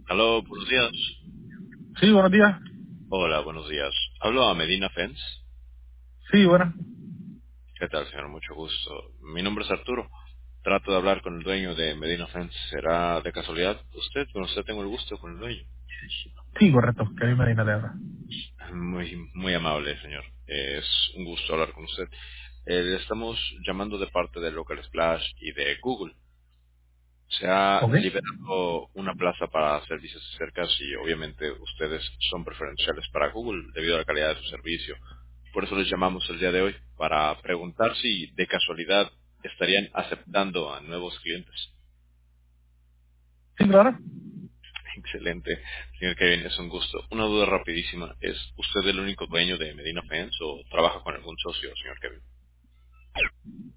Aló, buenos días. Sí, buenos días. Hola, buenos días. Hablo a Medina Fence. Sí, buenas. ¿Qué tal, señor? Mucho gusto. Mi nombre es Arturo. Trato de hablar con el dueño de Medina Fence. ¿Será de casualidad usted? Con usted tengo el gusto con el dueño. Sí, correcto. Kevin Medina de habla. Muy amable, señor. Es un gusto hablar con usted. Le estamos llamando de parte de Local Splash y de Google. Se ha ¿Ok? liberado una plaza para servicios cercas y obviamente ustedes son preferenciales para Google debido a la calidad de su servicio. Por eso les llamamos el día de hoy para preguntar si de casualidad estarían aceptando a nuevos clientes. Sí, claro. Excelente, señor Kevin, es un gusto. Una duda rapidísima, ¿es usted el único dueño de Medina Fence o trabaja con algún socio, señor Kevin?